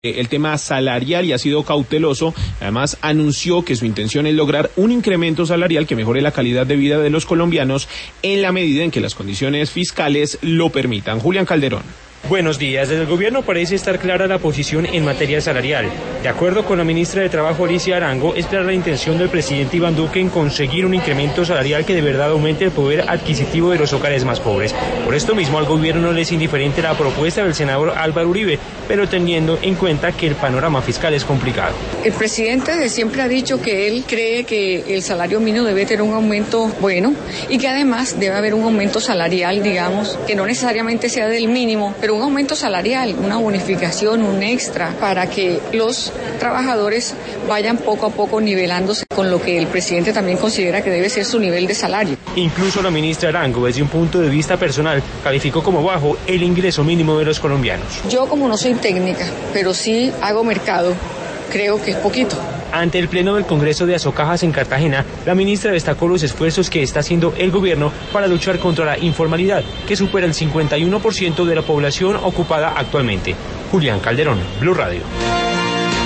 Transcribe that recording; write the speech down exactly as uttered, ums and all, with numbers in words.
el tema salarial y ha sido cauteloso. Además, anunció que su intención es lograr un incremento salarial que mejore la calidad de vida de los colombianos en la medida en que las condiciones fiscales lo permitan. Julián Calderón. Buenos días. Desde el gobierno parece estar clara la posición en materia salarial. De acuerdo con la ministra de Trabajo, Alicia Arango, es clara la intención del presidente Iván Duque en conseguir un incremento salarial que de verdad aumente el poder adquisitivo de los hogares más pobres. Por esto mismo, al gobierno no le es indiferente la propuesta del senador Álvaro Uribe, pero teniendo en cuenta que el panorama fiscal es complicado. El presidente siempre ha dicho que él cree que el salario mínimo debe tener un aumento bueno y que además debe haber un aumento salarial, digamos, que no necesariamente sea del mínimo, pero un aumento salarial, una bonificación, un extra, para que los trabajadores vayan poco a poco nivelándose con lo que el presidente también considera que debe ser su nivel de salario. Incluso la ministra Arango, desde un punto de vista personal, calificó como bajo el ingreso mínimo de los colombianos. Yo, como no soy técnica, pero sí hago mercado, creo que es poquito. Ante el pleno del Congreso de Azocajas en Cartagena, la ministra destacó los esfuerzos que está haciendo el gobierno para luchar contra la informalidad, que supera el cincuenta y uno por ciento de la población ocupada actualmente. Julián Calderón, Blue Radio.